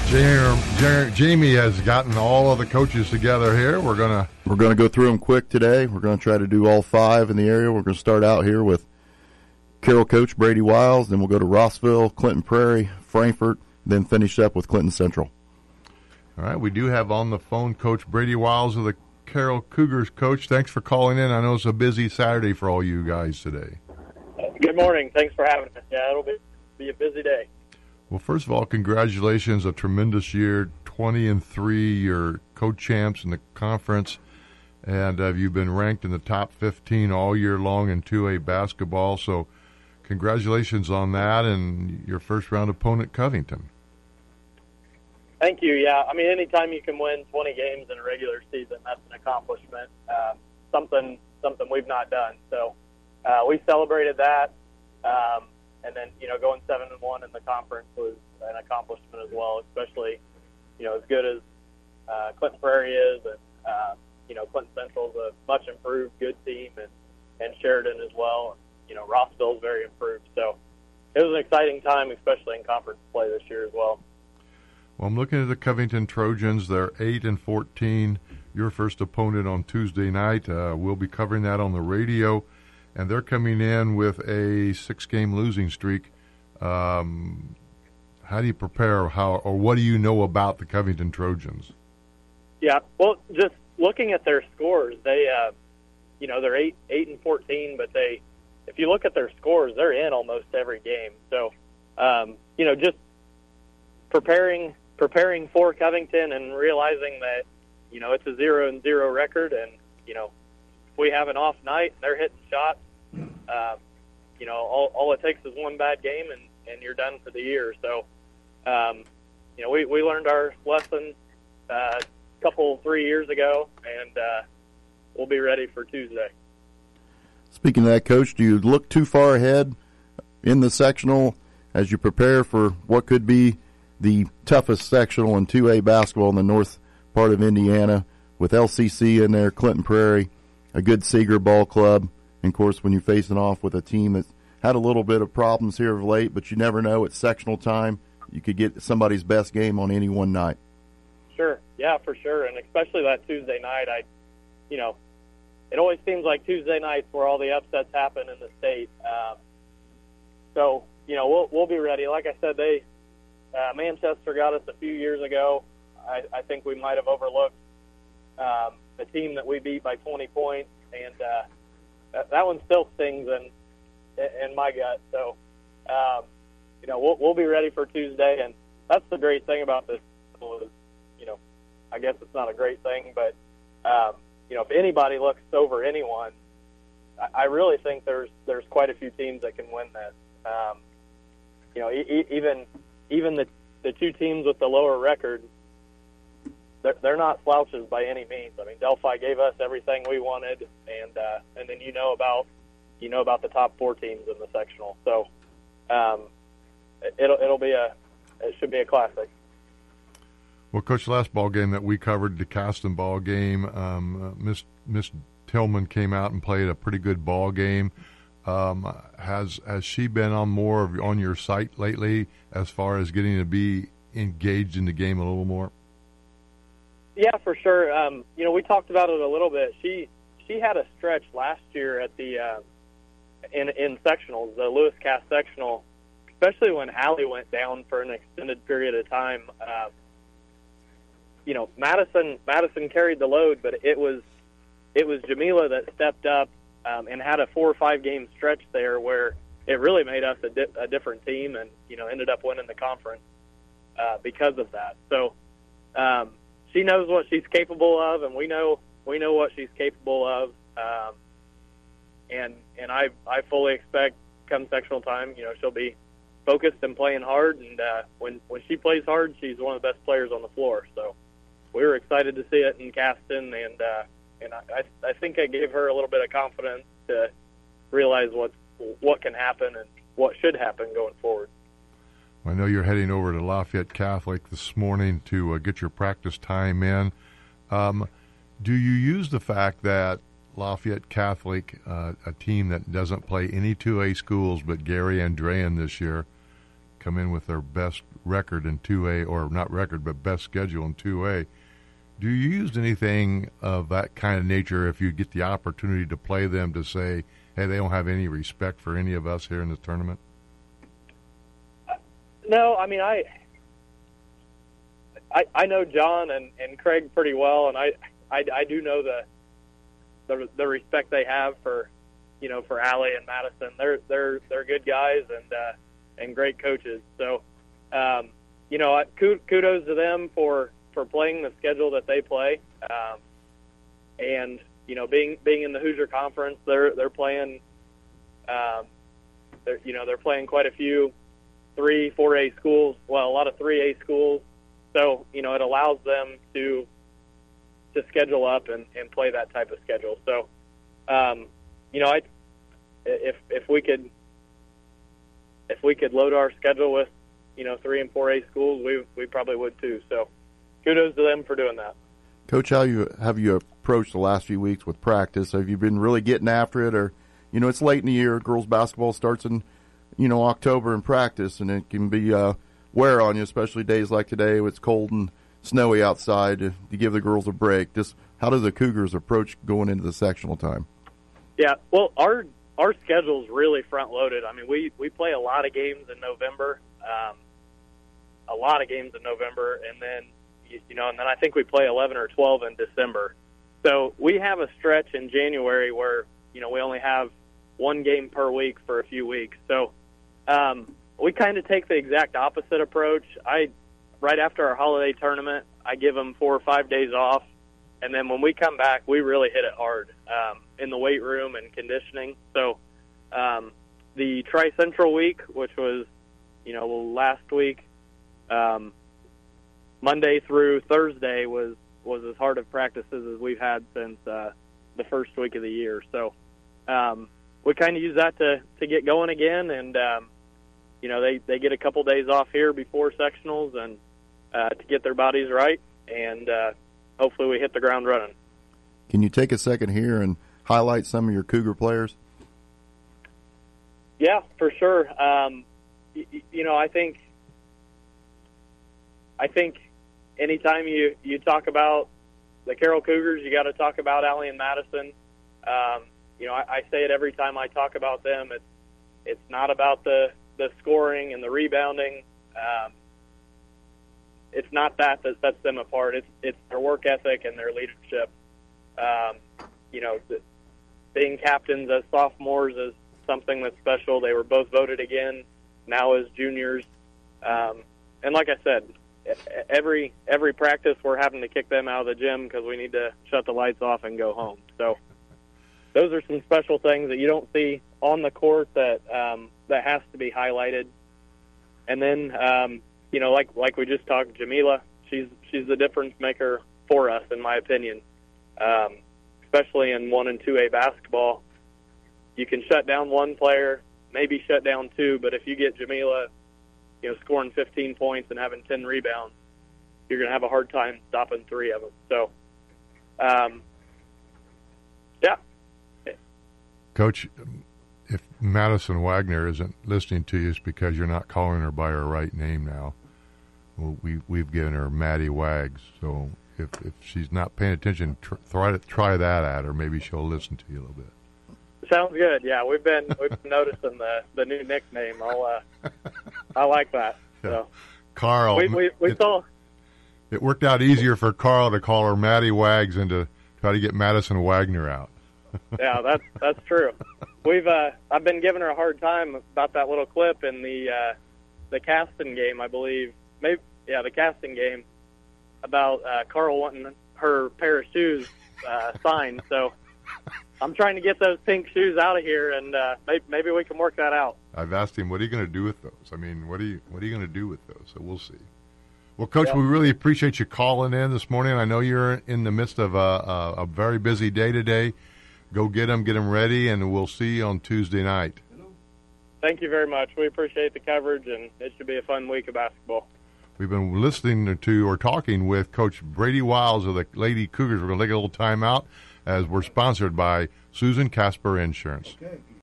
Jamie has gotten all of the coaches together here. We're gonna go through them quick today. We're gonna try to do all 5 in the area. We're gonna start out here with Carroll coach Brady Wiles. Then we'll go to Rossville, Clinton Prairie, Frankfort, then finish up with Clinton Central. All right. We do have on the phone Coach Brady Wiles of the Carroll Cougars. Coach, thanks for calling in. I know it's a busy Saturday for all you guys today. Good morning. Thanks for having us. Yeah, it'll be a busy day. Well, first of all, congratulations, a tremendous year, 20-3, you're co-champs in the conference, and you've been ranked in the top 15 all year long in 2A basketball, so congratulations on that and your first-round opponent, Covington. Thank you, yeah. I mean, anytime you can win 20 games in a regular season, that's an accomplishment, something we've not done. So we celebrated that. And then, going 7-1 in the conference was an accomplishment as well, especially, as good as Clinton Prairie is, and Clinton Central's a much improved, good team, and Sheridan as well. And, Rossville's very improved. So it was an exciting time, especially in conference play this year as well. Well, I'm looking at the Covington Trojans. They're 8-14. Your first opponent on Tuesday night. We'll be covering that on the radio. And they're coming in with a 6-game losing streak. How do you prepare? Or what do you know about the Covington Trojans? Yeah, well, just looking at their scores, they're 8-14, but if you look at their scores, they're in almost every game. So, just preparing for Covington and realizing that it's a 0-0 record, and we have an off night, they're hitting shots. All it takes is one bad game, and you're done for the year. So, we learned our lesson a 3 years ago, and we'll be ready for Tuesday. Speaking of that, Coach, do you look too far ahead in the sectional as you prepare for what could be the toughest sectional in 2A basketball in the north part of Indiana, with LCC in there, Clinton Prairie, a good Seeger ball club, and of course when you're facing off with a team that's had a little bit of problems here of late, but you never know, it's sectional time. You could get somebody's best game on any one night. Sure, yeah, for sure, and especially that Tuesday night. It always seems like Tuesday nights where all the upsets happen in the state. So we'll be ready. Like I said, Manchester got us a few years ago. I think we might have overlooked the team that we beat by 20 points, and that one still stings in my gut. So, we'll be ready for Tuesday, and that's the great thing about this. Is, I guess it's not a great thing, but if anybody looks over anyone, I really think there's quite a few teams that can win this. Even the two teams with the lower record, they're not slouches by any means. I mean, Delphi gave us everything we wanted, and then about the top 4 teams in the sectional. So it should be a classic. Well, Coach, the last ball game that we covered, the Caston ball game, Miss Tillman came out and played a pretty good ball game. Has she been on your site lately as far as getting to be engaged in the game a little more? Yeah, for sure. We talked about it a little bit. She had a stretch last year at the in sectionals, the Lewis Cass sectional, especially when Allie went down for an extended period of time. Madison carried the load, but it was Jamila that stepped up and had a 4 or 5 game stretch there where it really made us a different team, and ended up winning the conference because of that. So she knows what she's capable of, and we know what she's capable of. And I fully expect come sectional time, she'll be focused and playing hard. And when she plays hard, she's one of the best players on the floor. So we were excited to see it in Caston, and I think I gave her a little bit of confidence to realize what can happen and what should happen going forward. I know you're heading over to Lafayette Catholic this morning to get your practice time in. Do you use the fact that Lafayette Catholic, a team that doesn't play any 2A schools but Gary Andrean this year, come in with their best record in 2A, or not record, but best schedule in 2A. Do you use anything of that kind of nature if you get the opportunity to play them to say, hey, they don't have any respect for any of us here in this tournament? No, I mean, I know John and Craig pretty well, and I do know the respect they have for Allie and Madison. They're good guys and great coaches. So, kudos to them for playing the schedule that they play, and being in the Hoosier Conference, they're playing, they're playing quite a few 3, 4A schools. Well, a lot of 3A schools. So it allows them to schedule up and play that type of schedule. So, if we could load our schedule with 3 and 4A schools, we probably would too. So. Kudos to them for doing that. Coach, how have you approached the last few weeks with practice? Have you been really getting after it, or it's late in the year? Girls basketball starts in October in practice, and it can be wear on you, especially days like today when it's cold and snowy outside. To give the girls a break, just how do the Cougars approach going into the sectional time? Yeah, well, our schedule's really front loaded. I mean, we play a lot of games in November, and then. And then I think we play 11 or 12 in December. So we have a stretch in January where, we only have one game per week for a few weeks. So we kind of take the exact opposite approach. Right after our holiday tournament, I give them 4 or 5 days off. And then when we come back, we really hit it hard in the weight room and conditioning. So the Tri-Central week, which was, last week, Monday through Thursday was as hard of practices as we've had since the first week of the year. So we kind of use that to get going again, and they get a couple days off here before sectionals and to get their bodies right, and hopefully we hit the ground running. Can you take a second here and highlight some of your Cougar players? Yeah, for sure. I think anytime you talk about the Carroll Cougars, you got to talk about Allie and Madison. I say it every time I talk about them. It's not about the scoring and the rebounding. It's not that sets them apart. It's their work ethic and their leadership. Being captains as sophomores is something that's special. They were both voted again now as juniors. And like I said, every practice we're having to kick them out of the gym because we need to shut the lights off and go home. So those are some special things that you don't see on the court that has to be highlighted. And then, like we just talked, Jamila, she's the difference maker for us, in my opinion, especially in 1 and 2A basketball. You can shut down one player, maybe shut down two, but if you get Jamila scoring 15 points and having 10 rebounds, you're going to have a hard time stopping 3 of them. So, yeah. Coach, if Madison Wagner isn't listening to you, it's because you're not calling her by her right name now. Well, we've given her Maddie Wags. So if she's not paying attention, try that at her. Maybe she'll listen to you a little bit. Sounds good. Yeah, we've been noticing the new nickname. I like that. Yeah. So Carl, we saw it worked out easier for Carl to call her Maddie Wags than to try to get Madison Wagner out. Yeah, that's true. I've been giving her a hard time about that little clip in the casting game, I believe. Maybe the casting game about Carl wanting her pair of shoes signed. So I'm trying to get those pink shoes out of here, and maybe we can work that out. I've asked him, what are you going to do with those? I mean, what are you going to do with those? So we'll see. Well, Coach, we really appreciate you calling in this morning. I know you're in the midst of a very busy day today. Go get them ready, and we'll see you on Tuesday night. Thank you very much. We appreciate the coverage, and it should be a fun week of basketball. We've been listening to or talking with Coach Brady Wiles of the Lady Cougars. We're going to take a little time out as we're sponsored by Susan Casper Insurance. Okay.